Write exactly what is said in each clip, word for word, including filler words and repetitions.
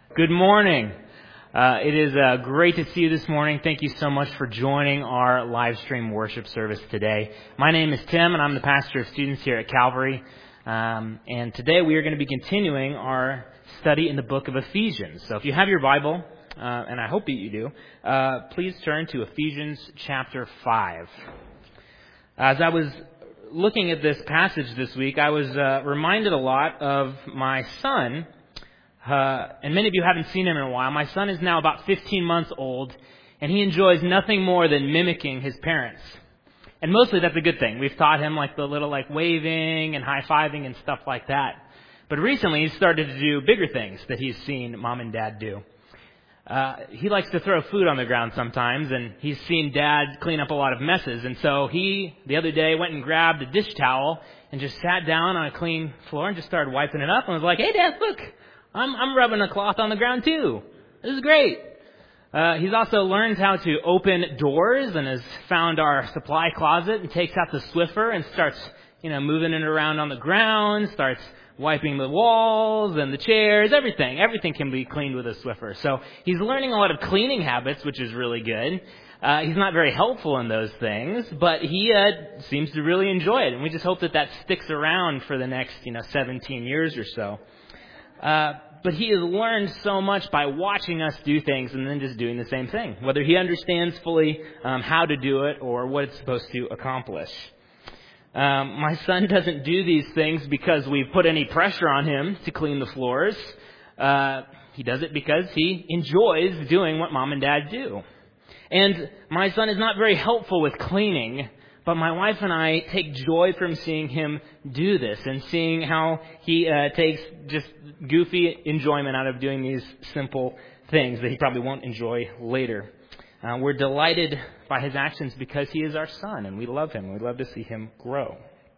Good morning. Uh, it is uh, great to see you this morning. Thank you so much for joining our live stream worship service today. My name is Tim, and I'm the pastor of students here at Calvary. Um, and today we are going to be continuing our study in the book of Ephesians. So if you have your Bible, uh, and I hope that you do, uh, please turn to Ephesians chapter five. As I was looking at this passage this week, I was uh, reminded a lot of my son. Uh, and many of you haven't seen him in a while. My son is now about fifteen months old, and he enjoys nothing more than mimicking his parents. And mostly that's a good thing. We've taught him like the little like waving and high-fiving and stuff like that. But recently he's started to do bigger things that he's seen mom and dad do. Uh, he likes to throw food on the ground sometimes, and he's seen dad clean up a lot of messes. And so he, the other day, went and grabbed a dish towel and just sat down on a clean floor and just started wiping it up and was like, "Hey, Dad, look. I'm, I'm rubbing a cloth on the ground too. This is great." Uh, he's also learned how to open doors and has found our supply closet and takes out the Swiffer and starts, you know, moving it around on the ground, starts wiping the walls and the chairs, everything. Everything can be cleaned with a Swiffer. So he's learning a lot of cleaning habits, which is really good. Uh, he's not very helpful in those things, but he uh, seems to really enjoy it. And we just hope that that sticks around for the next, you know, seventeen years or so. Uh, but he has learned so much by watching us do things and then just doing the same thing, whether he understands fully um, how to do it or what it's supposed to accomplish. Um, my son doesn't do these things because we put any pressure on him to clean the floors. Uh, he does it because he enjoys doing what mom and dad do. And my son is not very helpful with cleaning, but my wife and I take joy from seeing him do this and seeing how he uh, takes just goofy enjoyment out of doing these simple things that he probably won't enjoy later. Uh, we're delighted by his actions because he is our son and we love him. We love to see him grow.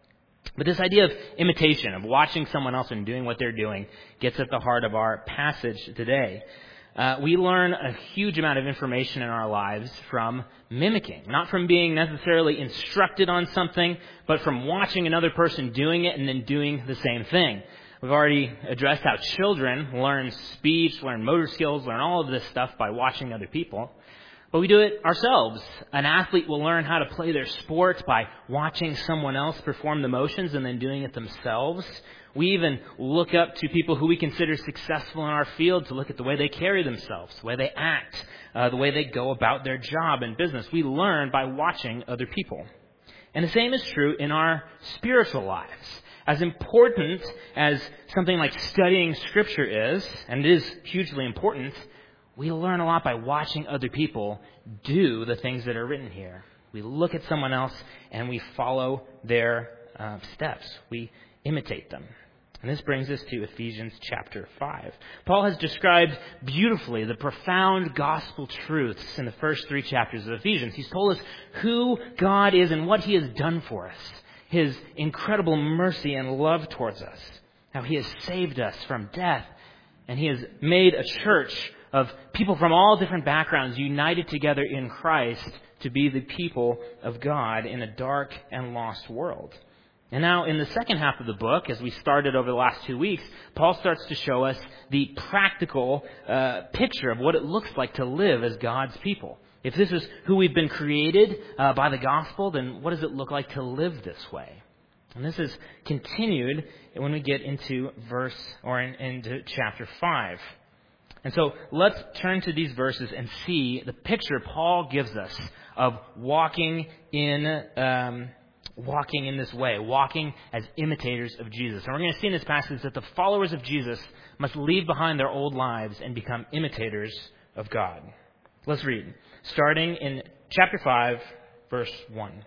But this idea of imitation, of watching someone else and doing what they're doing, gets at the heart of our passage today. Uh, we learn a huge amount of information in our lives from mimicking, not from being necessarily instructed on something, but from watching another person doing it and then doing the same thing. We've already addressed how children learn speech, learn motor skills, learn all of this stuff by watching other people. But we do it ourselves. An athlete will learn how to play their sport by watching someone else perform the motions and then doing it themselves. We even look up to people who we consider successful in our field to look at the way they carry themselves, the way they act, uh, the way they go about their job and business. We learn by watching other people. And the same is true in our spiritual lives. As important as something like studying Scripture is, and it is hugely important, we learn a lot by watching other people do the things that are written here. We look at someone else and we follow their uh, steps. We imitate them. And this brings us to Ephesians chapter five. Paul has described beautifully the profound gospel truths in the first three chapters of Ephesians. He's told us who God is and what he has done for us. His incredible mercy and love towards us. How he has saved us from death. And he has made a church of people from all different backgrounds united together in Christ to be the people of God in a dark and lost world. And now in the second half of the book, as we started over the last two weeks, Paul starts to show us the practical uh, picture of what it looks like to live as God's people. If this is who we've been created uh, by the gospel, then what does it look like to live this way? And this is continued when we get into verse or in, into chapter five. And so let's turn to these verses and see the picture Paul gives us of walking in um, walking in this way, walking as imitators of Jesus. And we're going to see in this passage that the followers of Jesus must leave behind their old lives and become imitators of God. Let's read, starting in chapter five, verse one.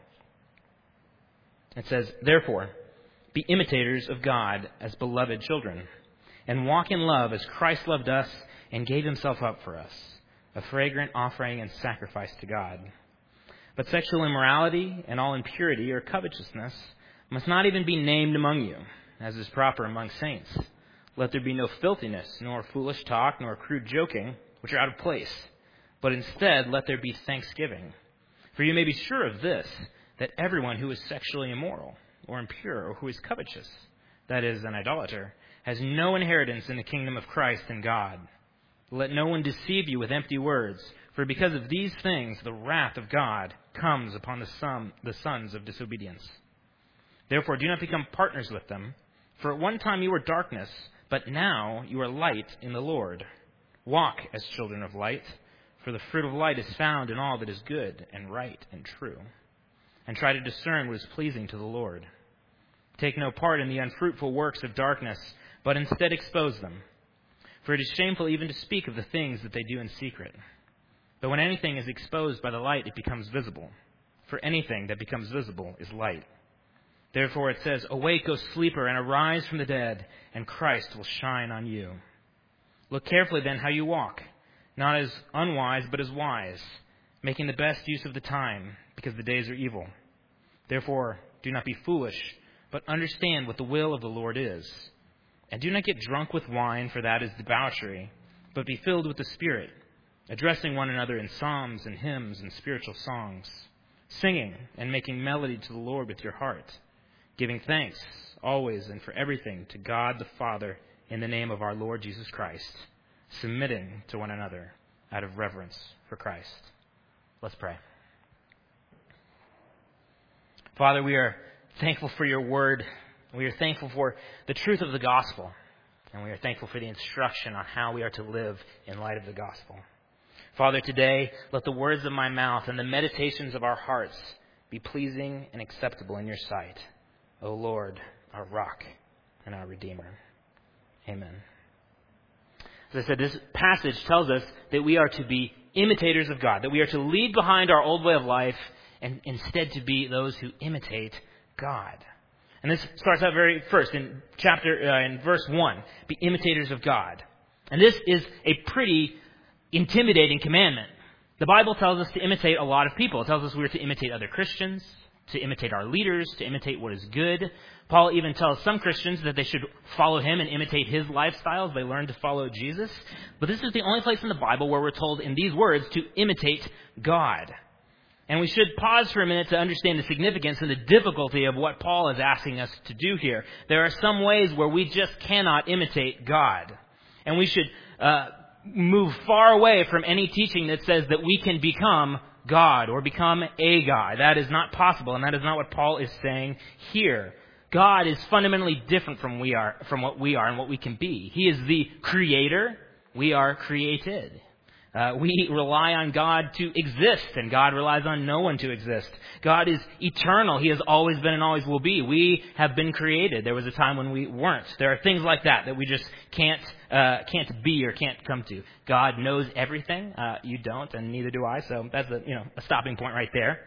It says, "Therefore, be imitators of God as beloved children, and walk in love as Christ loved us and gave himself up for us, a fragrant offering and sacrifice to God. But sexual immorality and all impurity or covetousness must not even be named among you, as is proper among saints. Let there be no filthiness, nor foolish talk, nor crude joking, which are out of place, but instead let there be thanksgiving. For you may be sure of this, that everyone who is sexually immoral, or impure, or who is covetous, that is, an idolater, has no inheritance in the kingdom of Christ and God. Let no one deceive you with empty words, for because of these things the wrath of God comes upon the son, the sons of disobedience. Therefore do not become partners with them, for at one time you were darkness, but now you are light in the Lord. Walk as children of light, for the fruit of light is found in all that is good and right and true. And try to discern what is pleasing to the Lord. Take no part in the unfruitful works of darkness, but instead expose them. For it is shameful even to speak of the things that they do in secret. But when anything is exposed by the light, it becomes visible. For anything that becomes visible is light. Therefore it says, Awake, O sleeper, and arise from the dead, and Christ will shine on you. Look carefully then how you walk, not as unwise, but as wise, making the best use of the time, because the days are evil. Therefore do not be foolish, but understand what the will of the Lord is. And do not get drunk with wine, for that is debauchery, but be filled with the Spirit, addressing one another in psalms and hymns and spiritual songs, singing and making melody to the Lord with your heart, giving thanks always and for everything to God the Father in the name of our Lord Jesus Christ, submitting to one another out of reverence for Christ. Let's pray. Father, we are thankful for your word. We are thankful for the truth of the gospel. And we are thankful for the instruction on how we are to live in light of the gospel. Father, today, let the words of my mouth and the meditations of our hearts be pleasing and acceptable in your sight, O Lord, our rock and our Redeemer. Amen. As I said, this passage tells us that we are to be imitators of God, that we are to leave behind our old way of life and instead to be those who imitate God. And this starts out very first in chapter, uh, in verse one, be imitators of God. And this is a pretty intimidating commandment. The Bible tells us to imitate a lot of people. It tells us we are to imitate other Christians, to imitate our leaders, to imitate what is good. Paul even tells some Christians that they should follow him and imitate his lifestyle as they learn to follow Jesus. But this is the only place in the Bible where we're told in these words to imitate God. And we should pause for a minute to understand the significance and the difficulty of what Paul is asking us to do here. There are some ways where we just cannot imitate God. And we should uh, move far away from any teaching that says that we can become God or become a God. That is not possible, and that is not what Paul is saying here. God is fundamentally different from we are, from what we are and what we can be. He is the creator. We are created. Uh, we rely on God to exist, and God relies on no one to exist. God is eternal. He has always been and always will be. We have been created. There was a time when we weren't. There are things like that that we just can't uh, can't be or can't come to. God knows everything. Uh, you don't, and neither do I. So that's a you know a stopping point right there.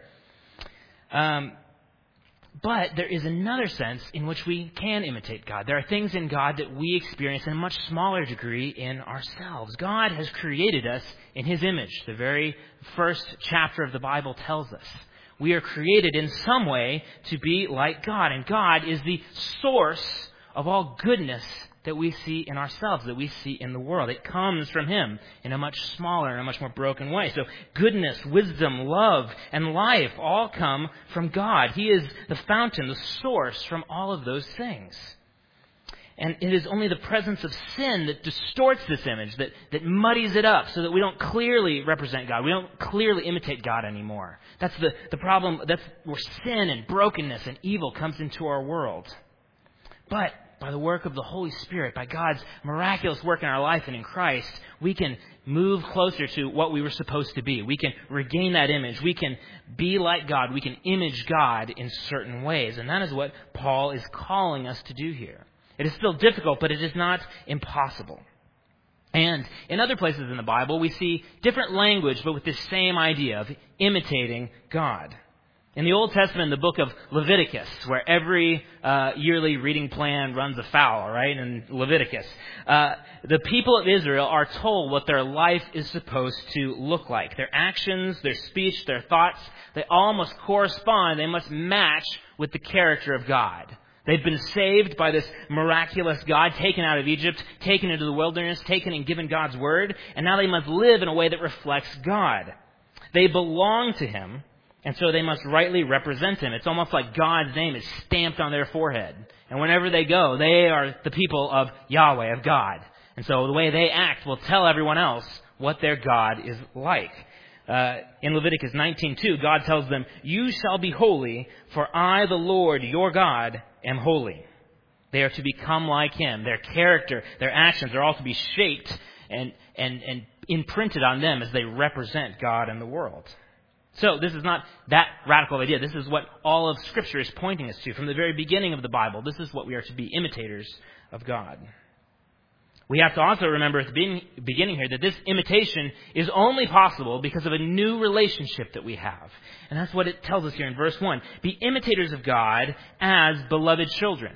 Um, But there is another sense in which we can imitate God. There are things in God that we experience in a much smaller degree in ourselves. God has created us in His image. The very first chapter of the Bible tells us. We are created in some way to be like God. And God is the source of all goodness that we see in ourselves, that we see in the world. It comes from Him in a much smaller and a much more broken way. So goodness, wisdom, love, and life all come from God. He is the fountain, the source from all of those things. And it is only the presence of sin that distorts this image, that, that muddies it up so that we don't clearly represent God. We don't clearly imitate God anymore. That's the, the problem. That's where sin and brokenness and evil comes into our world. But by the work of the Holy Spirit, by God's miraculous work in our life and in Christ, we can move closer to what we were supposed to be. We can regain that image. We can be like God. We can image God in certain ways. And that is what Paul is calling us to do here. It is still difficult, but it is not impossible. And in other places in the Bible, we see different language, but with this same idea of imitating God. In the Old Testament, in the book of Leviticus, where every uh, yearly reading plan runs afoul, right, in Leviticus, uh, the people of Israel are told what their life is supposed to look like. Their actions, their speech, their thoughts, they all must correspond. They must match with the character of God. They've been saved by this miraculous God, taken out of Egypt, taken into the wilderness, taken and given God's word, and now they must live in a way that reflects God. They belong to Him, and so they must rightly represent Him. It's almost like God's name is stamped on their forehead. And whenever they go, they are the people of Yahweh, of God. And so the way they act will tell everyone else what their God is like. Uh, in Leviticus nineteen two, God tells them, "You shall be holy, for I, the Lord, your God, am holy." They are to become like Him. Their character, their actions are all to be shaped and, and, and imprinted on them as they represent God in the world. So this is not that radical idea. This is what all of Scripture is pointing us to. From the very beginning of the Bible, this is what we are to be, imitators of God. We have to also remember at the beginning here that this imitation is only possible because of a new relationship that we have. And that's what it tells us here in verse one. Be imitators of God as beloved children.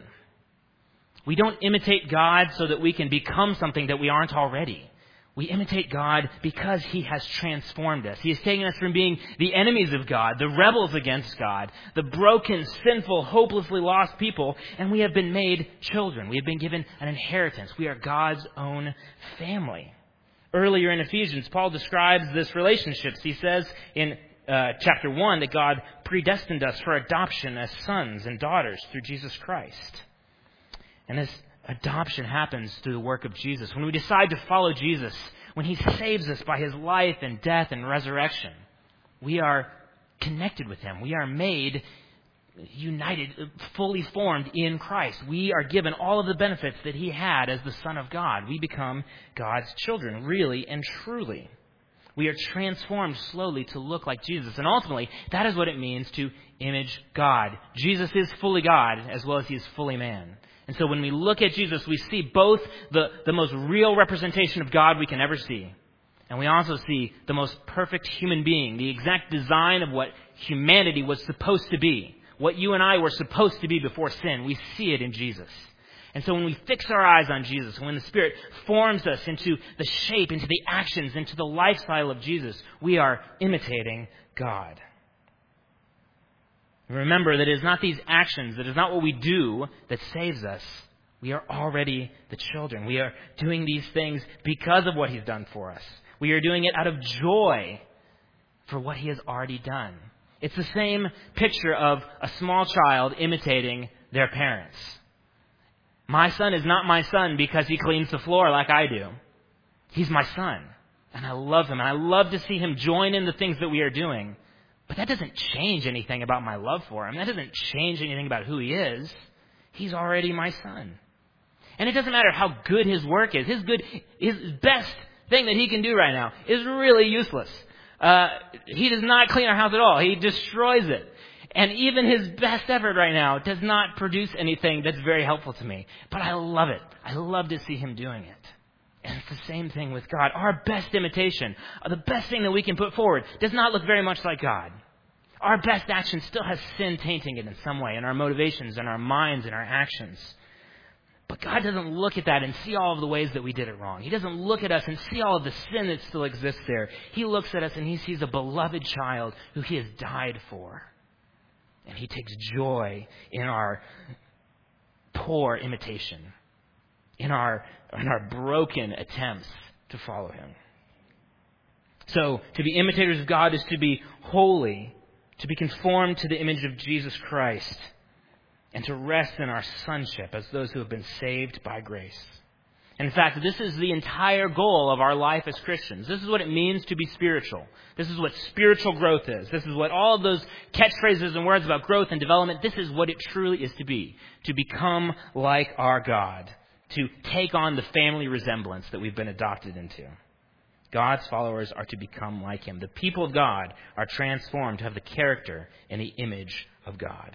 We don't imitate God so that we can become something that we aren't already. We imitate God because He has transformed us. He has taken us from being the enemies of God, the rebels against God, the broken, sinful, hopelessly lost people, and we have been made children. We have been given an inheritance. We are God's own family. Earlier in Ephesians, Paul describes this relationship. He says in uh, chapter one that God predestined us for adoption as sons and daughters through Jesus Christ. And this adoption happens through the work of Jesus. When we decide to follow Jesus, when He saves us by His life and death and resurrection, we are connected with Him. We are made united, fully formed in Christ. We are given all of the benefits that He had as the Son of God. We become God's children, really and truly. We are transformed slowly to look like Jesus. And ultimately, that is what it means to image God. Jesus is fully God as well as He is fully man. And so when we look at Jesus, we see both the, the most real representation of God we can ever see. And we also see the most perfect human being, the exact design of what humanity was supposed to be. What you and I were supposed to be before sin. We see it in Jesus. And so when we fix our eyes on Jesus, when the Spirit forms us into the shape, into the actions, into the lifestyle of Jesus, we are imitating God. Remember that it is not these actions, that is not what we do that saves us. We are already the children. We are doing these things because of what He's done for us. We are doing it out of joy for what He has already done. It's the same picture of a small child imitating their parents. My son is not my son because he cleans the floor like I do. He's my son, and I love him, and I love to see him join in the things that we are doing. But that doesn't change anything about my love for him. That doesn't change anything about who he is. He's already my son. And it doesn't matter how good his work is. His good, his best thing that he can do right now is really useless. Uh, he does not clean our house at all. He destroys it. And even his best effort right now does not produce anything that's very helpful to me. But I love it. I love to see him doing it. And it's the same thing with God. Our best imitation, the best thing that we can put forward, does not look very much like God. Our best action still has sin tainting it in some way, in our motivations, in our minds, in our actions. But God doesn't look at that and see all of the ways that we did it wrong. He doesn't look at us and see all of the sin that still exists there. He looks at us and He sees a beloved child who He has died for. And He takes joy in our poor imitation, in our, in our broken attempts to follow Him. So, to be imitators of God is to be holy, to be conformed to the image of Jesus Christ, and to rest in our sonship as those who have been saved by grace. And in fact, this is the entire goal of our life as Christians. This is what it means to be spiritual. This is what spiritual growth is. This is what all of those catchphrases and words about growth and development, this is what it truly is to be. To become like our God. To take on the family resemblance that we've been adopted into. God's followers are to become like Him. The people of God are transformed to have the character and the image of God.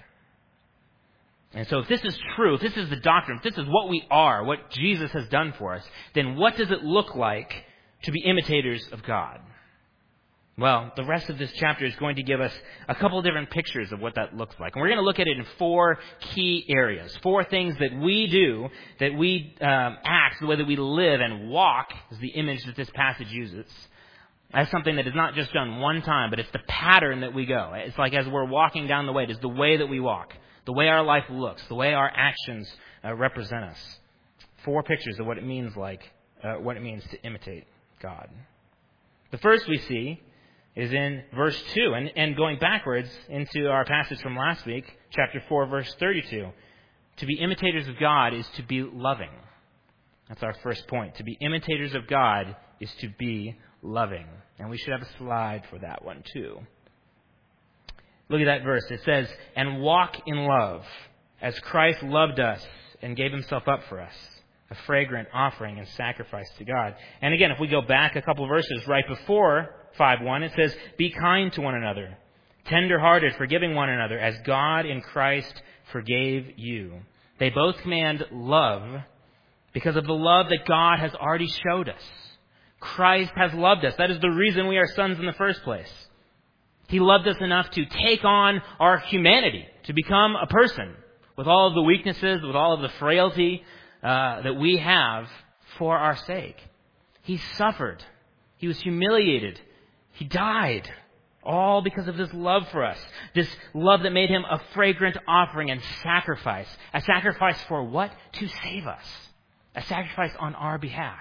And so if this is true, if this is the doctrine, if this is what we are, what Jesus has done for us, then what does it look like to be imitators of God? Well, the rest of this chapter is going to give us a couple of different pictures of what that looks like. And we're going to look at it in four key areas. Four things that we do, that we um, act, the way that we live and walk, is the image that this passage uses. As something that is not just done one time, but it's the pattern that we go. It's like as we're walking down the way, it is the way that we walk, the way our life looks, the way our actions uh, represent us. Four pictures of what it means like, uh, what it means to imitate God. The first we see is in verse two, and, and going backwards into our passage from last week, chapter four, verse thirty-two. To be imitators of God is to be loving. That's our first point. To be imitators of God is to be loving. And we should have a slide for that one too. Look at that verse. It says, and walk in love, as Christ loved us and gave himself up for us, a fragrant offering and sacrifice to God. And again, if we go back a couple of verses right before five one, it says, be kind to one another, tender-hearted, forgiving one another, as God in Christ forgave you. They both command love because of the love that God has already showed us. Christ has loved us. That is the reason we are sons in the first place. He loved us enough to take on our humanity, to become a person with all of the weaknesses, with all of the frailty uh, that we have for our sake. He suffered. He was humiliated. He died. All because of this love for us. This love that made him a fragrant offering and sacrifice. A sacrifice for what? To save us. A sacrifice on our behalf.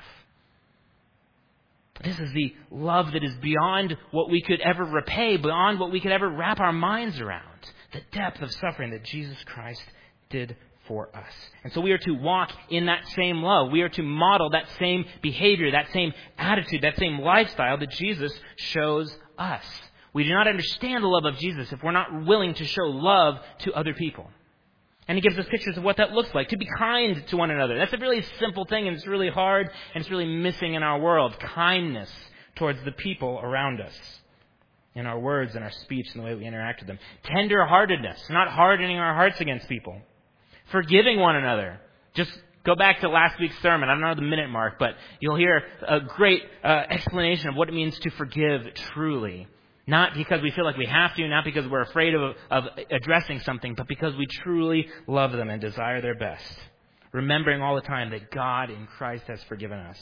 This is the love that is beyond what we could ever repay, beyond what we could ever wrap our minds around. The depth of suffering that Jesus Christ did for us. And so we are to walk in that same love. We are to model that same behavior, that same attitude, that same lifestyle that Jesus shows us. We do not understand the love of Jesus if we're not willing to show love to other people. And he gives us pictures of what that looks like, to be kind to one another. That's a really simple thing, and it's really hard, and it's really missing in our world. Kindness towards the people around us, in our words and our speech and the way we interact with them. Tender-heartedness, not hardening our hearts against people. Forgiving one another. Just go back to last week's sermon. I don't know the minute mark, but you'll hear a great uh, explanation of what it means to forgive truly. Not because we feel like we have to, not because we're afraid of, of addressing something, but because we truly love them and desire their best. Remembering all the time that God in Christ has forgiven us.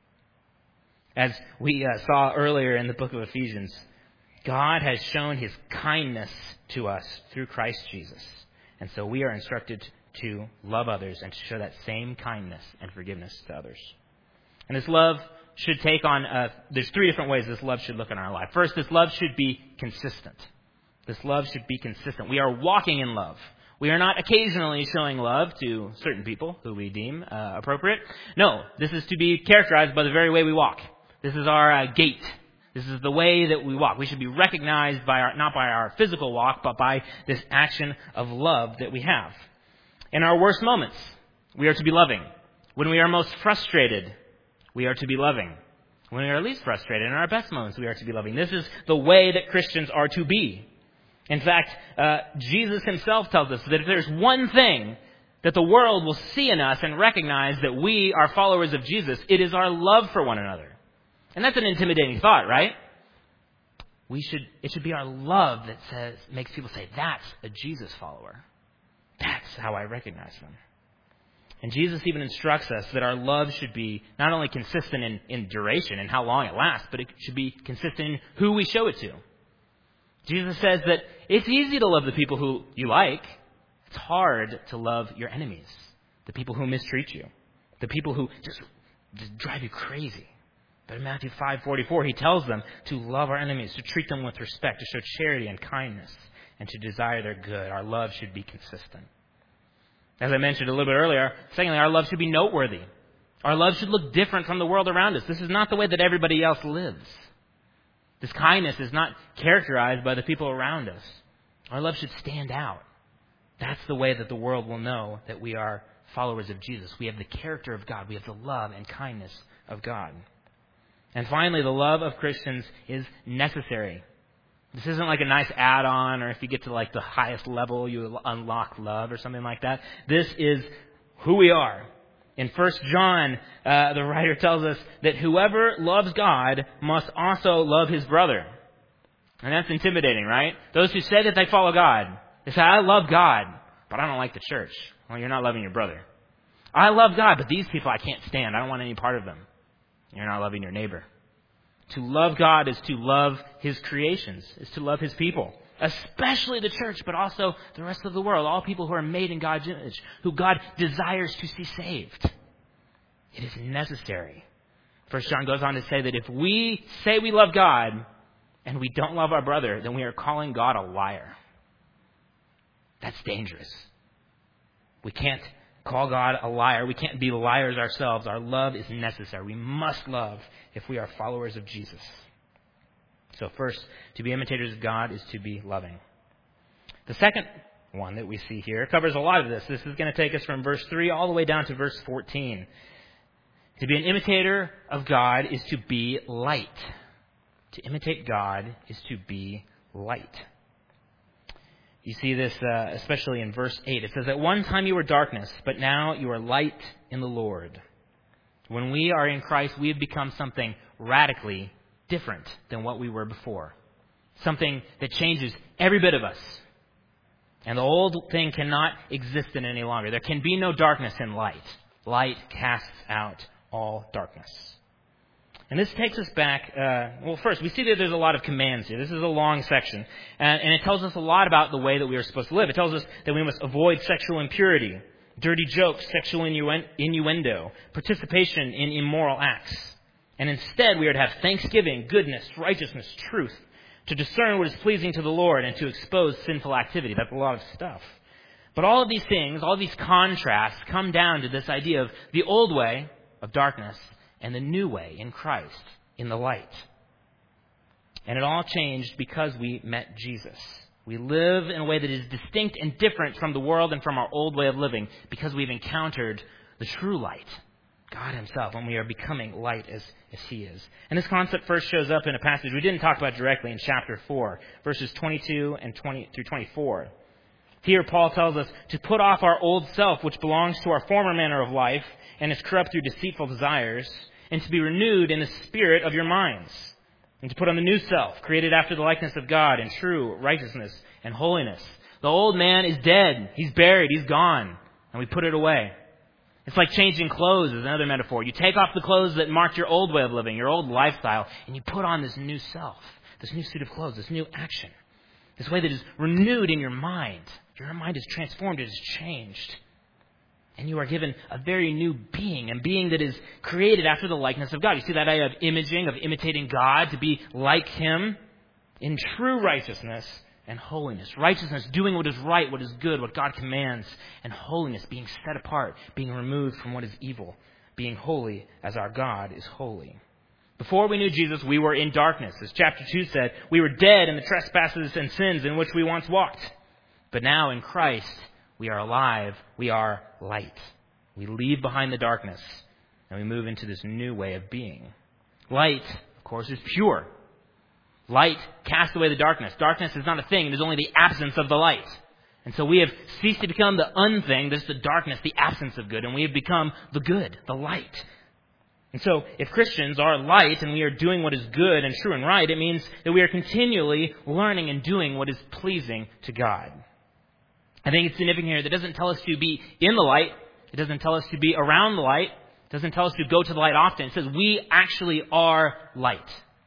As we uh, saw earlier in the book of Ephesians, God has shown his kindness to us through Christ Jesus. And so we are instructed to love others and to show that same kindness and forgiveness to others. And this love should take on, uh, there's three different ways this love should look in our life. First, this love should be consistent. This love should be consistent. We are walking in love. We are not occasionally showing love to certain people who we deem uh, appropriate. No, this is to be characterized by the very way we walk. This is our uh, gait. This is the way that we walk. We should be recognized by our, not by our physical walk, but by this action of love that we have. In our worst moments, we are to be loving. When we are most frustrated, we are to be loving. When we are least frustrated, in our best moments, we are to be loving. This is the way that Christians are to be. In fact, uh, Jesus himself tells us that if there's one thing that the world will see in us and recognize that we are followers of Jesus, it is our love for one another. And that's an intimidating thought, right? We should, it should be our love that says, makes people say, that's a Jesus follower. That's how I recognize them. And Jesus even instructs us that our love should be not only consistent in, in duration and how long it lasts, but it should be consistent in who we show it to. Jesus says that it's easy to love the people who you like. It's hard to love your enemies, the people who mistreat you, the people who just, just drive you crazy. But in Matthew five forty-four, he tells them to love our enemies, to treat them with respect, to show charity and kindness, and to desire their good. Our love should be consistent. As I mentioned a little bit earlier, secondly, our love should be noteworthy. Our love should look different from the world around us. This is not the way that everybody else lives. This kindness is not characterized by the people around us. Our love should stand out. That's the way that the world will know that we are followers of Jesus. We have the character of God. We have the love and kindness of God. And finally, the love of Christians is necessary. This isn't like a nice add-on, or if you get to like the highest level, you unlock love or something like that. This is who we are. In First John, uh, the writer tells us that whoever loves God must also love his brother. And that's intimidating, right? Those who say that they follow God, they say, I love God, but I don't like the church. Well, you're not loving your brother. I love God, but these people I can't stand. I don't want any part of them. You're not loving your neighbor. To love God is to love his creations, is to love his people, especially the church, but also the rest of the world, all people who are made in God's image, who God desires to see saved. It is necessary. First John goes on to say that if we say we love God and we don't love our brother, then we are calling God a liar. That's dangerous. We can't call God a liar. We can't be liars ourselves. Our love is necessary. We must love if we are followers of Jesus. So first, to be imitators of God is to be loving. The second one that we see here covers a lot of this. This is going to take us from verse three all the way down to verse fourteen. To be an imitator of God is to be light. To imitate God is to be light. You see this uh, especially in verse eight. It says, "At one time you were darkness, but now you are light in the Lord." When we are in Christ, we have become something radically different than what we were before. Something that changes every bit of us. And the old thing cannot exist in any longer. There can be no darkness in light. Light casts out all darkness. And this takes us back, uh, well, first, we see that there's a lot of commands here. This is a long section. And, and it tells us a lot about the way that we are supposed to live. It tells us that we must avoid sexual impurity, dirty jokes, sexual innuen- innuendo, participation in immoral acts. And instead, we are to have thanksgiving, goodness, righteousness, truth, to discern what is pleasing to the Lord, and to expose sinful activity. That's a lot of stuff. But all of these things, all of these contrasts come down to this idea of the old way of darkness and the new way in Christ, in the light. And it all changed because we met Jesus. We live in a way that is distinct and different from the world and from our old way of living because we've encountered the true light, God himself, when we are becoming light as, as he is. And this concept first shows up in a passage we didn't talk about directly in chapter four, verses twenty-two and twenty through twenty-four. Here Paul tells us to put off our old self, which belongs to our former manner of life and is corrupt through deceitful desires, and to be renewed in the spirit of your minds, and to put on the new self, created after the likeness of God in true righteousness and holiness. The old man is dead. He's buried. He's gone. And we put it away. It's like changing clothes is another metaphor. You take off the clothes that marked your old way of living, your old lifestyle, and you put on this new self, this new suit of clothes, this new action, this way that is renewed in your mind. Your mind is transformed. It is changed. And you are given a very new being, a being that is created after the likeness of God. You see that idea of imaging, of imitating God, to be like him in true righteousness and holiness. Righteousness, doing what is right, what is good, what God commands. And holiness, being set apart, being removed from what is evil, being holy as our God is holy. Before we knew Jesus, we were in darkness. As chapter two said, we were dead in the trespasses and sins in which we once walked. But now in Christ, we are alive. We are light. We leave behind the darkness and we move into this new way of being. Light, of course, is pure. Light casts away the darkness. Darkness is not a thing. It is only the absence of the light. And so we have ceased to become the unthing. This is the darkness, the absence of good. And we have become the good, the light. And so if Christians are light and we are doing what is good and true and right, it means that we are continually learning and doing what is pleasing to God. I think it's significant here that it doesn't tell us to be in the light. It doesn't tell us to be around the light. It doesn't tell us to go to the light often. It says we actually are light.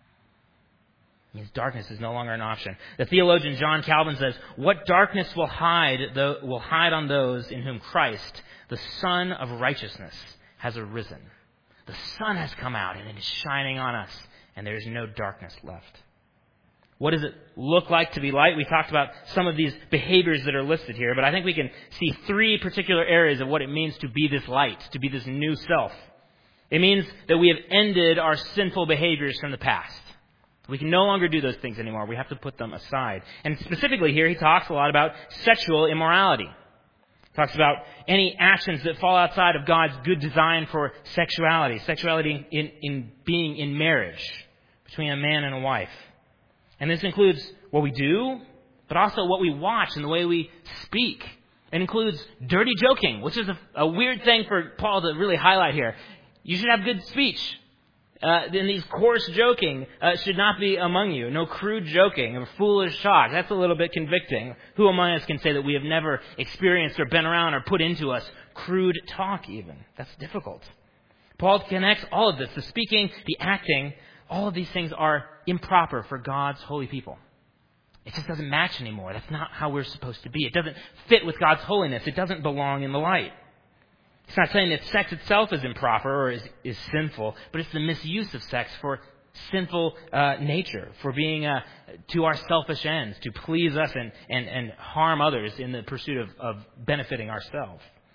It means darkness is no longer an option. The theologian John Calvin says, "What darkness will hide the, will hide on those in whom Christ, the Son of righteousness, has arisen." The sun has come out and it is shining on us, and there is no darkness left. What does it look like to be light? We talked about some of these behaviors that are listed here, but I think we can see three particular areas of what it means to be this light, to be this new self. It means that we have ended our sinful behaviors from the past. We can no longer do those things anymore. We have to put them aside. And specifically here, he talks a lot about sexual immorality. He talks about any actions that fall outside of God's good design for sexuality. Sexuality in, in being in marriage between a man and a wife. And this includes what we do, but also what we watch and the way we speak. It includes dirty joking, which is a, a weird thing for Paul to really highlight here. You should have good speech. Uh, then these coarse joking uh, should not be among you. No crude joking or foolish talk. That's a little bit convicting. Who among us can say that we have never experienced or been around or put into us crude talk even? That's difficult. Paul connects all of this. The speaking, the acting, all of these things are improper for God's holy people. It just doesn't match anymore. That's not how we're supposed to be. It doesn't fit with God's holiness. It doesn't belong in the light. It's not saying that sex itself is improper or is, is sinful, but it's the misuse of sex for sinful uh, nature, for being uh, to our selfish ends, to please us and, and, and harm others in the pursuit of, of benefiting ourselves.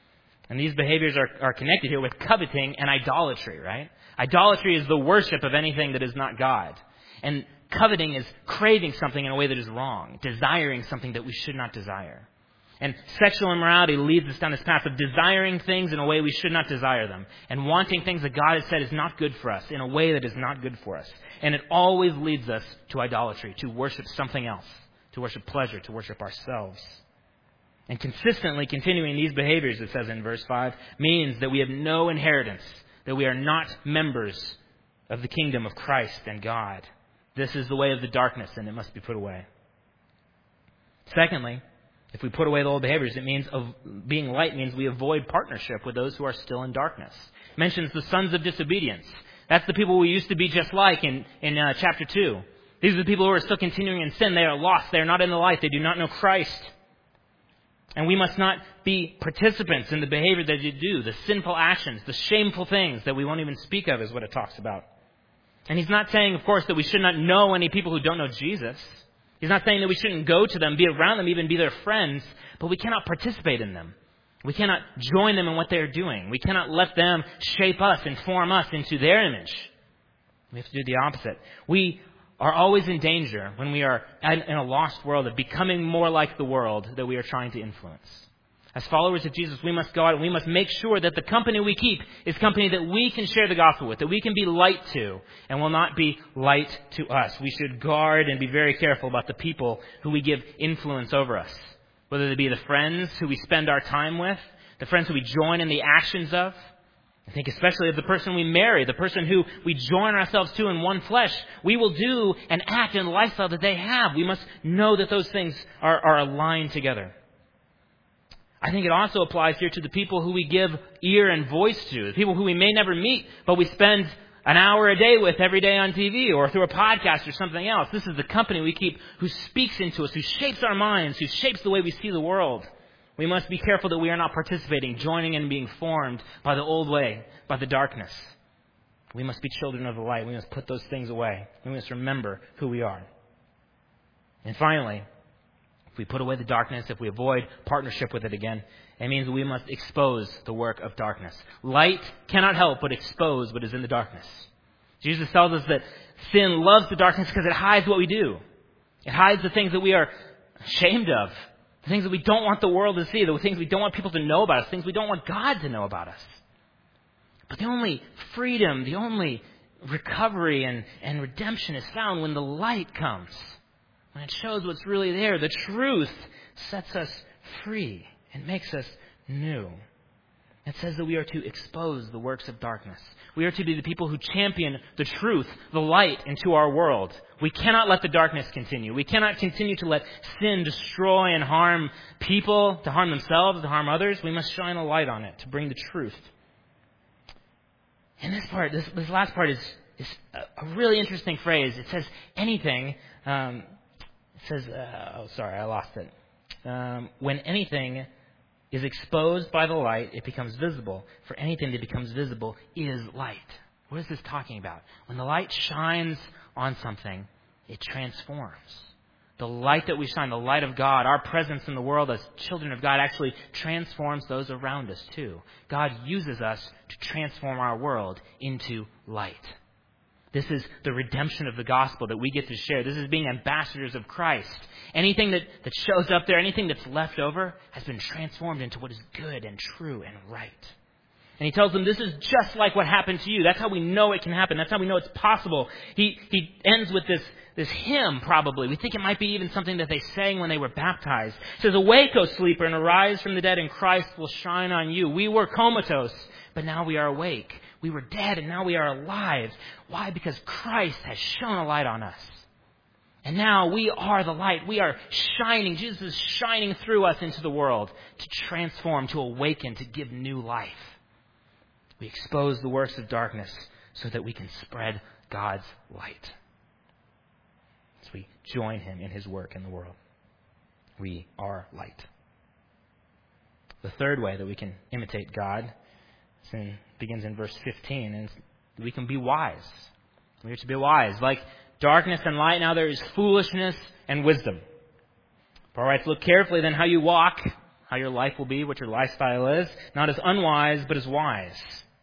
And these behaviors are, are connected here with coveting and idolatry, right? Idolatry is the worship of anything that is not God. And coveting is craving something in a way that is wrong, desiring something that we should not desire. And sexual immorality leads us down this path of desiring things in a way we should not desire them, and wanting things that God has said is not good for us in a way that is not good for us. And it always leads us to idolatry, to worship something else, to worship pleasure, to worship ourselves. And consistently continuing these behaviors, it says in verse five, means that we have no inheritance, that we are not members of the kingdom of Christ and God. This is the way of the darkness, and it must be put away. Secondly, if we put away the old behaviors, it means of being light means we avoid partnership with those who are still in darkness. It mentions the sons of disobedience. That's the people we used to be just like in, in uh, chapter two. These are the people who are still continuing in sin. They are lost. They are not in the light. They do not know Christ. And we must not be participants in the behavior that you do, the sinful actions, the shameful things that we won't even speak of is what it talks about. And he's not saying, of course, that we should not know any people who don't know Jesus. He's not saying that we shouldn't go to them, be around them, even be their friends, but we cannot participate in them. We cannot join them in what they're doing. We cannot let them shape us and form us into their image. We have to do the opposite. We are always in danger when we are in a lost world of becoming more like the world that we are trying to influence. As followers of Jesus, we must go out and we must make sure that the company we keep is company that we can share the gospel with, that we can be light to, and will not be light to us. We should guard and be very careful about the people who we give influence over us, whether they be the friends who we spend our time with, the friends who we join in the actions of. I think especially of the person we marry, the person who we join ourselves to in one flesh. We will do and act in the lifestyle that they have. We must know that those things are, are aligned together. I think it also applies here to the people who we give ear and voice to, the people who we may never meet, but we spend an hour a day with every day on T V or through a podcast or something else. This is the company we keep who speaks into us, who shapes our minds, who shapes the way we see the world. We must be careful that we are not participating, joining and being formed by the old way, by the darkness. We must be children of the light. We must put those things away. We must remember who we are. And finally, if we put away the darkness, if we avoid partnership with it again, it means we must expose the work of darkness. Light cannot help but expose what is in the darkness. Jesus tells us that sin loves the darkness because it hides what we do. It hides the things that we are ashamed of, the things that we don't want the world to see, the things we don't want people to know about us, things we don't want God to know about us. But the only freedom, the only recovery and, and redemption is found when the light comes. When it shows what's really there, the truth sets us free and makes us new. It says that we are to expose the works of darkness. We are to be the people who champion the truth, the light into our world. We cannot let the darkness continue. We cannot continue to let sin destroy and harm people, to harm themselves, to harm others. We must shine a light on it to bring the truth. And this part, this, this last part is, is a really interesting phrase. It says anything... Um, It says, uh, oh, sorry, I lost it. Um, when anything is exposed by the light, it becomes visible. For anything that becomes visible is light. What is this talking about? When the light shines on something, it transforms. The light that we shine, the light of God, our presence in the world as children of God actually transforms those around us too. God uses us to transform our world into light. This is the redemption of the gospel that we get to share. This is being ambassadors of Christ. Anything that, that shows up there, anything that's left over, has been transformed into what is good and true and right. And he tells them this is just like what happened to you. That's how we know it can happen. That's how we know it's possible. He he ends with this, this hymn, probably. We think it might be even something that they sang when they were baptized. It says, "Awake, O sleeper, and arise from the dead, and Christ will shine on you. We were comatose, but now we are awake. We were dead, and now we are alive." Why? Because Christ has shone a light on us. And now we are the light. We are shining. Jesus is shining through us into the world to transform, to awaken, to give new life. We expose the works of darkness so that we can spread God's light. As we join him in his work in the world. We are light. The third way that we can imitate God in, begins in verse fifteen, and we can be wise. We are to be wise. Like darkness and light, now there is foolishness and wisdom. Paul writes, "Look carefully then how you walk, how your life will be, what your lifestyle is. Not as unwise, but as wise.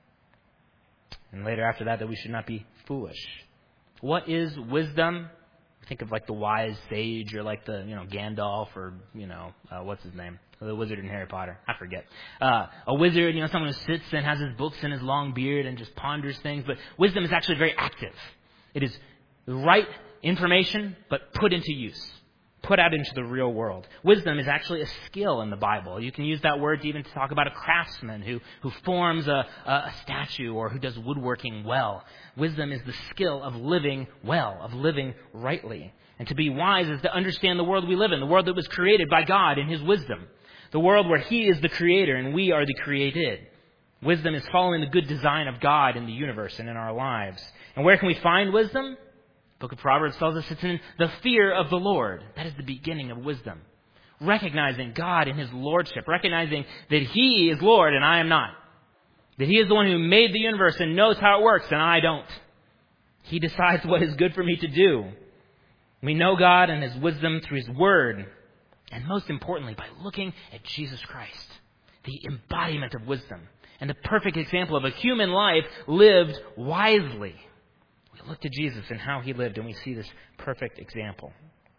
And later after that, that we should not be foolish. What is wisdom? Think of like the wise sage or like the, you know, Gandalf or, you know, uh, what's his name? The wizard in Harry Potter. I forget. Uh, a wizard, you know, someone who sits and has his books and his long beard and just ponders things. But wisdom is actually very active. It is the right information, but put into use. Put out into the real world. Wisdom is actually a skill in the Bible. You can use that word to even talk about a craftsman who, who forms a, a statue or who does woodworking well. Wisdom is the skill of living well, of living rightly. And to be wise is to understand the world we live in, the world that was created by God in His wisdom. The world where He is the creator and we are the created. Wisdom is following the good design of God in the universe and in our lives. And where can we find wisdom? The book of Proverbs tells us it's in the fear of the Lord. That is the beginning of wisdom. Recognizing God in His lordship. Recognizing that He is Lord and I am not. That He is the one who made the universe and knows how it works and I don't. He decides what is good for me to do. We know God and His wisdom through His Word. And most importantly, by looking at Jesus Christ. The embodiment of wisdom. And the perfect example of a human life lived wisely. We look to Jesus and how He lived, and we see this perfect example.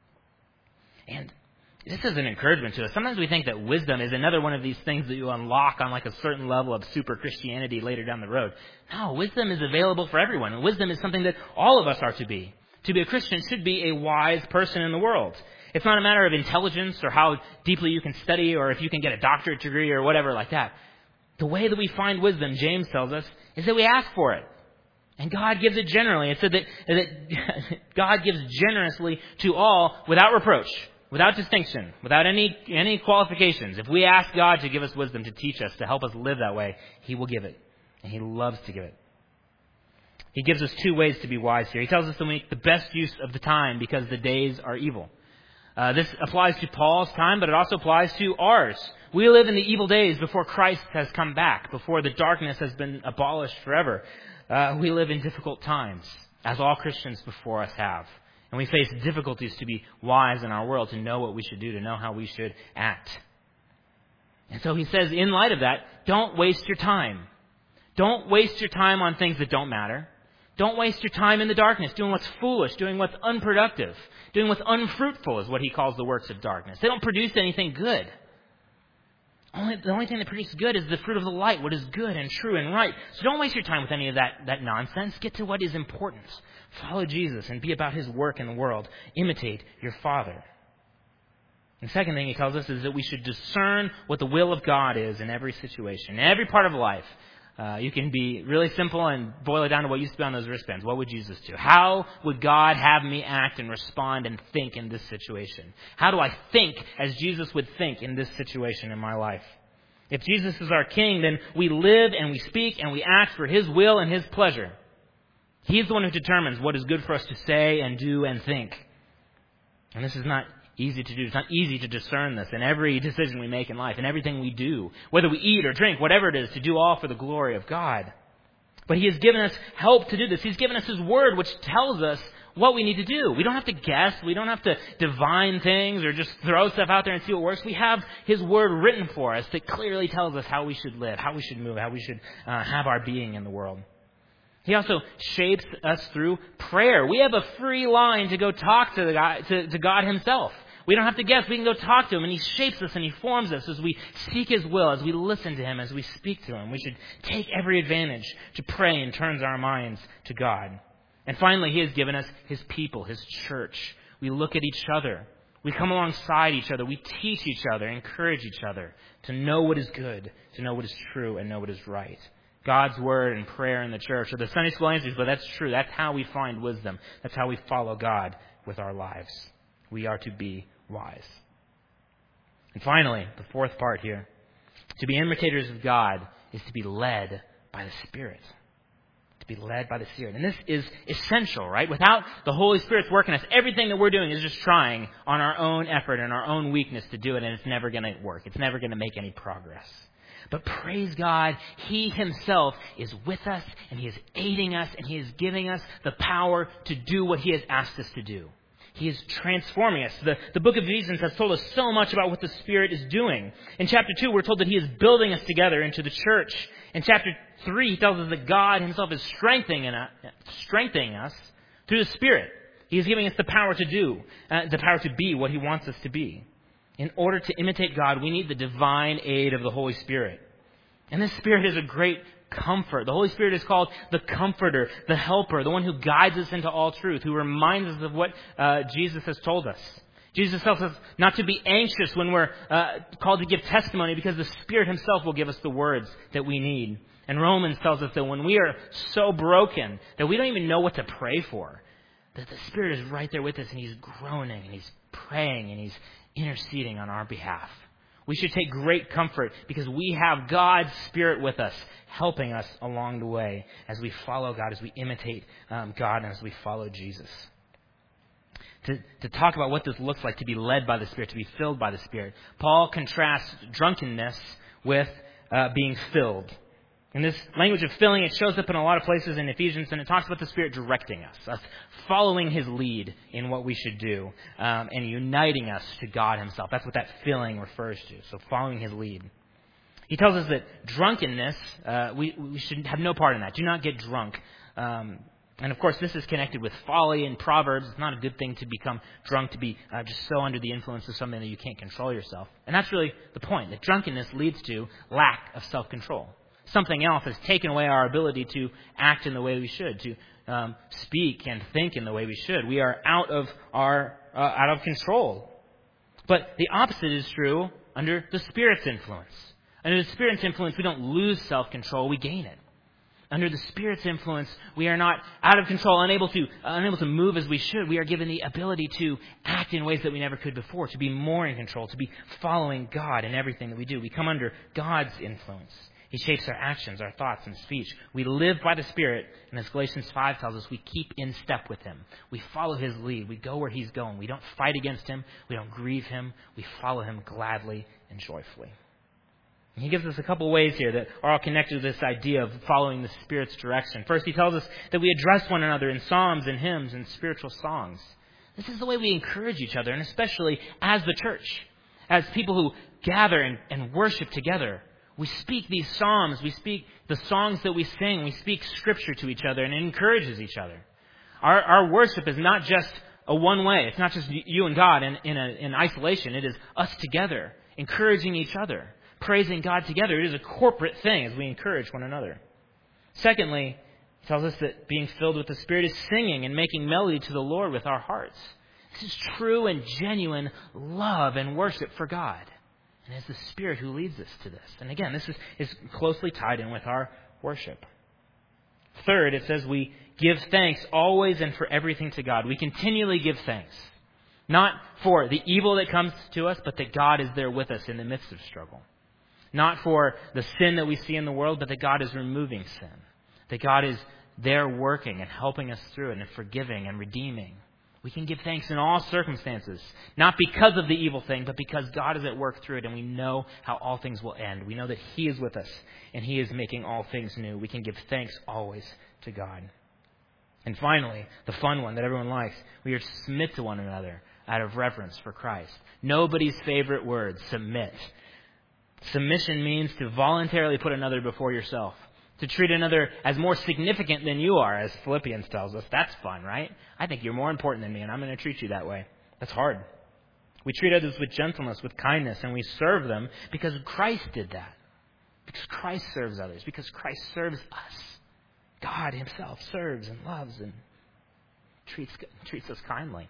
And this is an encouragement to us. Sometimes we think that wisdom is another one of these things that you unlock on like a certain level of super Christianity later down the road. No, wisdom is available for everyone. And wisdom is something that all of us are to be. To be a Christian should be a wise person in the world. It's not a matter of intelligence or how deeply you can study or if you can get a doctorate degree or whatever like that. The way that we find wisdom, James tells us, is that we ask for it. And God gives it generally. It said that, that God gives generously to all without reproach, without distinction, without any any qualifications. If we ask God to give us wisdom, to teach us, to help us live that way, He will give it. And He loves to give it. He gives us two ways to be wise here. He tells us to make the best use of the time because the days are evil. Uh, this applies to Paul's time, but it also applies to ours. We live in the evil days before Christ has come back, before the darkness has been abolished forever. Uh, we live in difficult times, as all Christians before us have. And we face difficulties to be wise in our world, to know what we should do, to know how we should act. And so he says, in light of that, don't waste your time. Don't waste your time on things that don't matter. Don't waste your time in the darkness, doing what's foolish, doing what's unproductive, doing what's unfruitful is what he calls the works of darkness. They don't produce anything good. Only, the only thing that produces good is the fruit of the light, what is good and true and right. So don't waste your time with any of that, that nonsense. Get to what is important. Follow Jesus and be about His work in the world. Imitate your Father. And the second thing he tells us is that we should discern what the will of God is in every situation, in every part of life. Uh, you can be really simple and boil it down to what used to be on those wristbands. What would Jesus do? How would God have me act and respond and think in this situation? How do I think as Jesus would think in this situation in my life? If Jesus is our King, then we live and we speak and we act for His will and His pleasure. He's the one who determines what is good for us to say and do and think. And this is not easy to do. It's not easy to discern this in every decision we make in life, in everything we do, whether we eat or drink, whatever it is, to do all for the glory of God. But He has given us help to do this. He's given us His Word, which tells us what we need to do. We don't have to guess. We don't have to divine things or just throw stuff out there and see what works. We have His Word written for us that clearly tells us how we should live, how we should move, how we should uh, have our being in the world. He also shapes us through prayer. We have a free line to go talk to, the God, to, to God Himself. We don't have to guess. We can go talk to Him, and He shapes us and He forms us as we seek His will, as we listen to Him, as we speak to Him. We should take every advantage to pray and turn our minds to God. And finally, He has given us His people, His church. We look at each other. We come alongside each other. We teach each other, encourage each other to know what is good, to know what is true, and know what is right. God's Word and prayer in the church are the Sunday school answers, but that's true. That's how we find wisdom. That's how we follow God with our lives. We are to be wise. And finally, the fourth part here, to be imitators of God is to be led by the Spirit. To be led by the Spirit. And this is essential, right? Without the Holy Spirit's work in us, everything that we're doing is just trying on our own effort and our own weakness to do it, and it's never going to work. It's never going to make any progress. But praise God, He Himself is with us, and He is aiding us, and He is giving us the power to do what He has asked us to do. He is transforming us. The, the book of Ephesians has told us so much about what the Spirit is doing. In chapter two, we're told that He is building us together into the church. In chapter three, He tells us that God Himself is strengthening, us, strengthening us through the Spirit. He is giving us the power to do, uh, the power to be what He wants us to be. In order to imitate God, we need the divine aid of the Holy Spirit. And this Spirit is a great comfort. The Holy Spirit is called the Comforter, the Helper, the one who guides us into all truth, who reminds us of what uh, Jesus has told us. Jesus tells us not to be anxious when we're uh, called to give testimony, because the Spirit Himself will give us the words that we need. And Romans tells us that when we are so broken that we don't even know what to pray for, that the Spirit is right there with us, and He's groaning, and He's praying, and He's interceding on our behalf. We should take great comfort because we have God's Spirit with us, helping us along the way as we follow God, as we imitate um, God, and as we follow Jesus. To, to talk about what this looks like to be led by the Spirit, to be filled by the Spirit, Paul contrasts drunkenness with uh, being filled. And this language of filling, it shows up in a lot of places in Ephesians, and it talks about the Spirit directing us, us following His lead in what we should do, um, and uniting us to God Himself. That's what that filling refers to, so following His lead. He tells us that drunkenness, uh, we, we should have no part in that. Do not get drunk. Um, and of course, this is connected with folly in Proverbs. It's not a good thing to become drunk, to be uh, just so under the influence of something that you can't control yourself. And that's really the point, that drunkenness leads to lack of self-control. Something else has taken away our ability to act in the way we should, to um, speak and think in the way we should. We are out of our uh, out of control. But the opposite is true under the Spirit's influence. Under the Spirit's influence, we don't lose self-control; we gain it. Under the Spirit's influence, we are not out of control, unable to uh, unable to move as we should. We are given the ability to act in ways that we never could before, to be more in control, to be following God in everything that we do. We come under God's influence. He shapes our actions, our thoughts, and speech. We live by the Spirit, and as Galatians five tells us, we keep in step with Him. We follow His lead. We go where He's going. We don't fight against Him. We don't grieve Him. We follow Him gladly and joyfully. And He gives us a couple ways here that are all connected to this idea of following the Spirit's direction. First, He tells us that we address one another in psalms and hymns and spiritual songs. This is the way we encourage each other, and especially as the church, as people who gather and, and worship together. We speak these psalms, we speak the songs that we sing, we speak Scripture to each other, and it encourages each other. Our, our worship is not just a one way. It's not just you and God in, in, a, in isolation. It is us together, encouraging each other, praising God together. It is a corporate thing as we encourage one another. Secondly, it tells us that being filled with the Spirit is singing and making melody to the Lord with our hearts. This is true and genuine love and worship for God. And it's the Spirit who leads us to this. And again, this is, is closely tied in with our worship. Third, it says we give thanks always and for everything to God. We continually give thanks. Not for the evil that comes to us, but that God is there with us in the midst of struggle. Not for the sin that we see in the world, but that God is removing sin. That God is there working and helping us through it and forgiving and redeeming. We can give thanks in all circumstances, not because of the evil thing, but because God is at work through it, and we know how all things will end. We know that He is with us, and He is making all things new. We can give thanks always to God. And finally, the fun one that everyone likes, we are to submit to one another out of reverence for Christ. Nobody's favorite word, submit. Submission means to voluntarily put another before yourself. To treat another as more significant than you are, as Philippians tells us. That's fun, right? I think you're more important than me, and I'm going to treat you that way. That's hard. We treat others with gentleness, with kindness, and we serve them because Christ did that. Because Christ serves others. Because Christ serves us. God Himself serves and loves and treats, treats us kindly.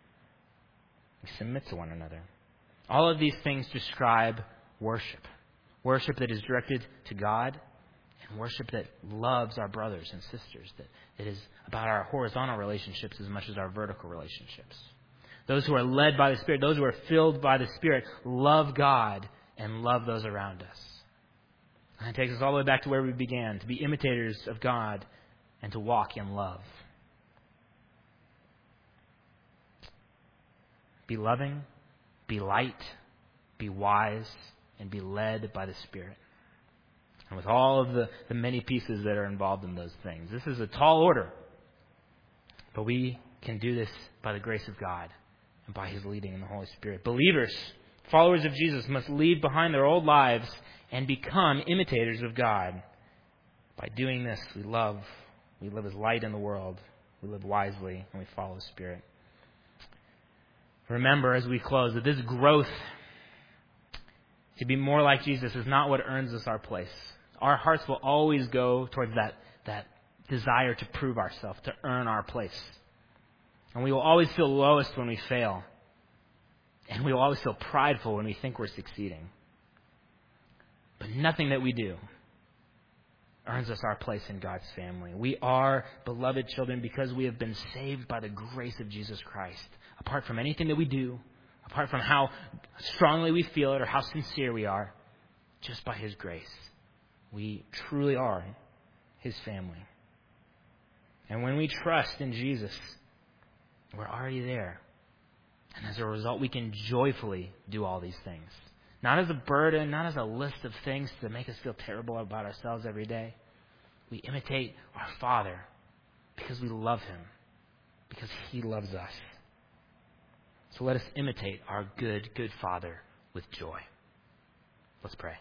We submit to one another. All of these things describe worship. Worship that is directed to God. And worship that loves our brothers and sisters, that it is about our horizontal relationships as much as our vertical relationships. Those who are led by the Spirit, those who are filled by the Spirit, love God and love those around us. And it takes us all the way back to where we began, to be imitators of God and to walk in love. Be loving, be light, be wise, and be led by the Spirit. And with all of the, the many pieces that are involved in those things. This is a tall order. But we can do this by the grace of God and by His leading in the Holy Spirit. Believers, followers of Jesus, must leave behind their old lives and become imitators of God. By doing this, we love, we live as light in the world, we live wisely, and we follow the Spirit. Remember, as we close, that this growth to be more like Jesus is not what earns us our place. Our hearts will always go towards that, that desire to prove ourselves, to earn our place. And we will always feel lowest when we fail. And we will always feel prideful when we think we're succeeding. But nothing that we do earns us our place in God's family. We are beloved children because we have been saved by the grace of Jesus Christ. Apart from anything that we do, apart from how strongly we feel it or how sincere we are, just by His grace, we truly are His family. And when we trust in Jesus, we're already there. And as a result, we can joyfully do all these things. Not as a burden, not as a list of things to make us feel terrible about ourselves every day. We imitate our Father because we love Him, because He loves us. So let us imitate our good, good Father with joy. Let's pray.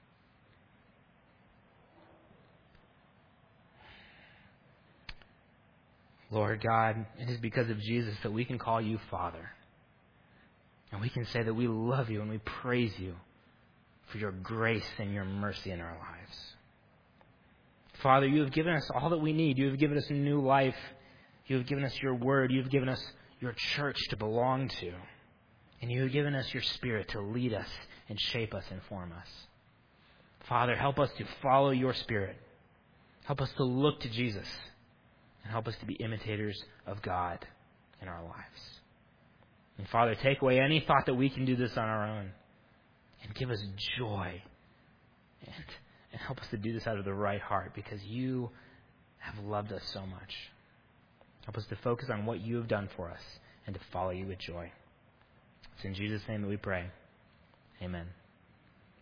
Lord God, it is because of Jesus that we can call You Father. And we can say that we love You and we praise You for Your grace and Your mercy in our lives. Father, You have given us all that we need. You have given us a new life. You have given us Your word. You have given us Your church to belong to. And You have given us Your Spirit to lead us and shape us and form us. Father, help us to follow Your Spirit. Help us to look to Jesus. And help us to be imitators of God in our lives. And Father, take away any thought that we can do this on our own. And give us joy. And, and help us to do this out of the right heart because You have loved us so much. Help us to focus on what You have done for us and to follow You with joy. It's in Jesus' name that we pray. Amen.